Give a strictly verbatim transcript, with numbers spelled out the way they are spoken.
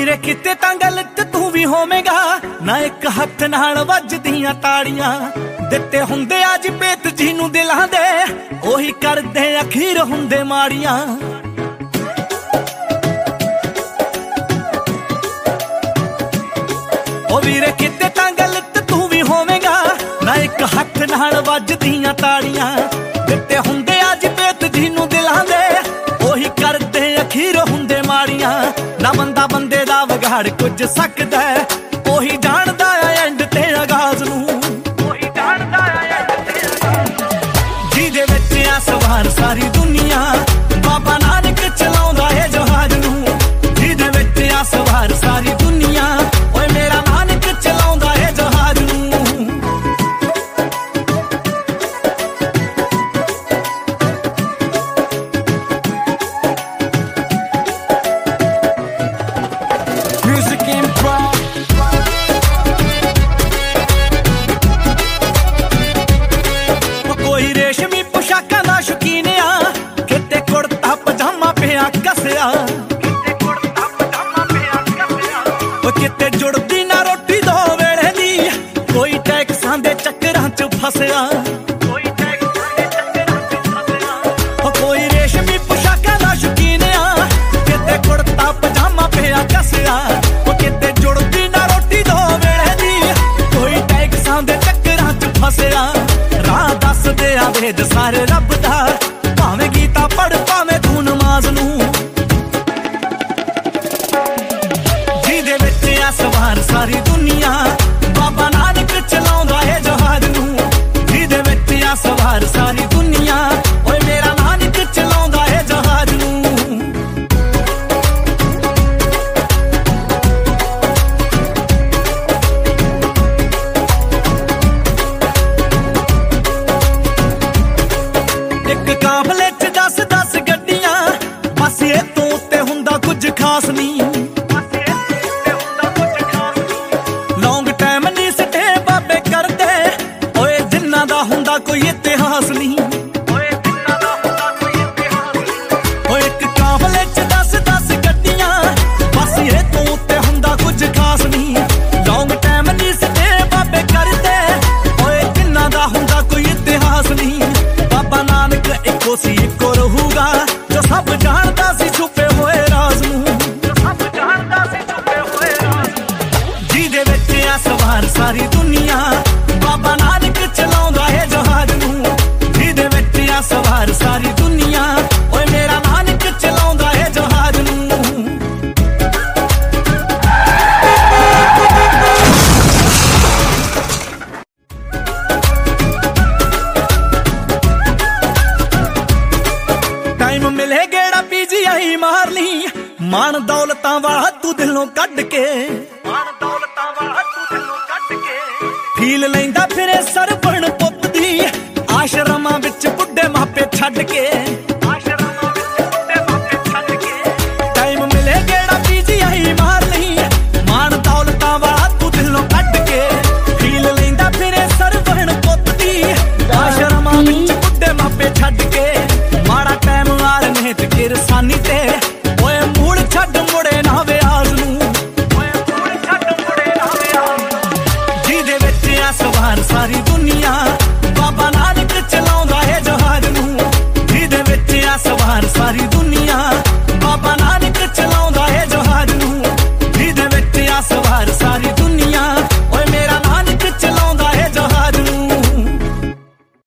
ਵੀਰੇ ਕਿਤੇ ਤਾਂ ਗਲਤ ਤੂੰ ਵੀ ਹੋਵੇਂਗਾ ਨਾ, ਇੱਕ ਹੱਥ ਨਾਲ ਵੱਜਦੀਆਂ ਤਾੜੀਆਂ। ਦਿੱਤੇ ਹੁੰਦੇ ਅੱਜ ਬੇਤ ਜੀ ਨੂੰ ਦਿਲਾਂ ਦੇ, ਉਹੀ ਕਰਦੇ ਅਖੀਰ ਹੁੰਦੇ ਮਾੜੀਆਂ। ਉਹ ਵੀਰੇ ਕਿਤੇ ਤਾਂ ਗਲਤ ਤੂੰ ਵੀ ਹੋਵੇਂਗਾ ਨਾ, ਇੱਕ ਹੱਥ ਨਾਲ ਵੱਜਦੀਆਂ ਤਾੜੀਆਂ। ਦਿੱਤੇ ਹੁੰਦੇ ਅੱਜ ਬੇਤ ਜੀ ਨੂੰ ਦਿਲਾਂ ਦੇ, ਉਹੀ ਕਰਦੇ ਅਖੀਰ ਹੁੰਦੇ ਮਾੜੀਆਂ। ਨਾ ਬੰਦਾ ਬੰਦੇ ਦਾ ਵਿਗਾੜ ਕੁਝ ਸਕਦਾ, ਉਹੀ ਜਾਣਦਾ ਆ ਐਂਡ ਤੇ ਆਗਾਜ਼ ਨੂੰ, ਉਹੀ ਜਾਣਦਾ ਆ ਐਂਡ ਤੇ ਆਗਾਜ਼। ਜਿਹਦੇ ਵਿੱਚ ਆ ਸਵਾਰ ਸਾਰੀ ਦੁਨੀਆ, ਬਾਬਾ ਨਾਨਕ ਚਲਾਉਂਦਾ ਏ ਜਹਾਜ਼ ਨੂੰ। ਜਿਹਦੇ ਵਿੱਚ ਆ ਸਵਾਰ ਸਾਰੀ ਦੁਨੀਆ, ਓਏ ਮੇਰਾ ਨਾਨਕ ਚਲਾਉਂਦਾ ਏ ਜਹਾਜ਼ ਨੂੰ। ਕੋਈ ਰੇਸ਼ਮੀ ਪੁਸ਼ਾਕਾਂ ਦਾ ਸ਼ੌਕੀਨ ਆ, ਕਿਤੇ ਕੁੜਤਾ ਪਜਾਮਾ ਪਿਆ ਕੱਸਿਆ। ਉਹ ਕਿਤੇ ਜੁੜਦੀ ਨਾ ਰੋਟੀ ਦੋ ਵੇਲੇ ਦੀ, ਕੋਈ ਟੈਕਸਾਂ ਦੇ ਚੱਕਰਾਂ ਚ ਫਸਿਆ। ਉਹ ਕੋਈ ਰੇਸ਼ਮੀ ਪੁਸ਼ਾਕਾਂ ਦਾ ਸ਼ੌਕੀਨ ਆ, ਕਿਤੇ ਕੁੜਤਾ ਪਜਾਮਾ ਪਿਆ ਕੱਸਿਆ। ਉਹ ਕਿਤੇ ਜੁੜਦੀ ਨਾ ਰੋਟੀ ਦੋ ਵੇਲੇ ਦੀ, ਕੋਈ ਟੈਕਸਾਂ ਦੇ ਚੱਕਰਾਂ ਚ ਫਸਿਆ। ਰਾਹ ਦੱਸਦੇ ਆ ਵੇਦ ਸਾਰੇ ਰੱਬ ਦਾ, ਭਾਵੇਂ ਗੀਤਾ ਪੜ ਭਾਵੇਂ ਤੂੰ ਨਮਾਜ਼ ਨੂੰ। ਜਿਹਦੇ ਵਿੱਚ ਆ ਸਵਾਰ ਸਾਰੀ ਦੁਨੀਆ, ਬਾਬਾ ਨਾਨਕ ਚਲਾਉਂਦਾ ਏ ਜਹਾਜ਼ ਨੂੰ। ਜਿਹਦੇ ਵਿੱਚ ਆ ਸਵਾਰ ਸਾਰੀ ਦੁਨੀਆ, ਓਏ ਮੇਰਾ ਨਾਨਕ ਚਲਾਉਂਦਾ ਏ ਜਹਾਜ਼ ਨੂੰ। ਇੱਕ ਕਾਫਲੇ ਚ ਦਸ ਦਸ ਗੱਡੀਆਂ, ਬਸ ਇਹ ਤੋਂ ਉੱਤੇ ਹੁੰਦਾ ਕੁਝ ਖਾਸ ਨਹੀਂ। ਲੌਂਗ ਟਾਈਮ ਨਹੀਂ ਸਟੇ ਬਾਬੇ ਕਰਦੇ, ਓਏ ਜਿੰਨਾ ਦਾ ਹੁੰਦਾ ਕੋਈ ਇਤਿਹਾਸ ਨਹੀਂ। ਓਏ ਇੱਕ ਕਾਫਲੇ ਚ ਦਸ ਦਸ ਗੱਡੀਆਂ, ਬਸ ਇਹ ਤੋਂ ਉੱਤੇ ਹੁੰਦਾ ਕੁਝ ਖਾਸ ਨਹੀਂ। ਲੌਂਗ ਟਾਈਮ ਨਹੀਂ ਸਟੇ ਬਾਬੇ ਕਰਦੇ, ਓਏ ਜਿੰਨਾ ਦਾ ਹੁੰਦਾ ਕੋਈ ਇਤਿਹਾਸ ਨਹੀਂ। ਬਾਬਾ ਨਾਨਕ ਇੱਕੋ ਸੀ ਇੱਕੋ ਰਹੂਗਾ, ਜੋ ਸਭ ਜਾਣਦਾ ਸੀ ਛੁਪੇ ਹੋਏ ਰਾਜ਼ ਨੂੰ, ਜੋ ਸਭ ਜਾਣਦਾ ਸੀ ਛੁਪੇ ਹੋਏ ਰਾਜ਼ ਨੂੰ। ਜਿਹਦੇ ਵਿੱਚ ਆ ਸਵਾਰ ਸਾਰੀ ਦੁਨੀਆ, ਬਾਬਾ ਨਾਨਕ ਚਲਾਉਂਦਾ ਏ ਜਹਾਜ਼ ਨੂੰ। ਜਿਹਦੇ ਵਿੱਚ ਆ ਸਵਾਰ ਸਾਰੀ ਦੁਨੀਆ, ਓਏ ਮੇਰਾ ਨਾਨਕ ਚਲਾਉਂਦਾ ਏ ਜਹਾਜ਼ ਨੂੰ। ਟਾਈਮ ਮਿਲੇ ਗੇੜਾ ਪੀਜੀਆਈ ਮਾਰ ਲਈ, ਮਾਣ ਦੌਲਤਾਂ ਵਾਲਾ ਤੂੰ ਦਿਲੋਂ ਕੱਢ ਕੇ, ਮਾਣ ਦੌਲਤਾਂ ਵਾਲਾ ਤੂੰ ਦਿਲੋਂ ਕੱਢ ਕੇ। ਫੀਲ ਲੈਂਦਾ ਫਿਰੇ ਸਰਵਣ ਪੁੱਤ ਦੀ, ਆਸ਼ਰਮਾਂ ਵਿੱਚ ਬੁੱਢੇ ਮਾਪੇ ਛੱਡ ਕੇ।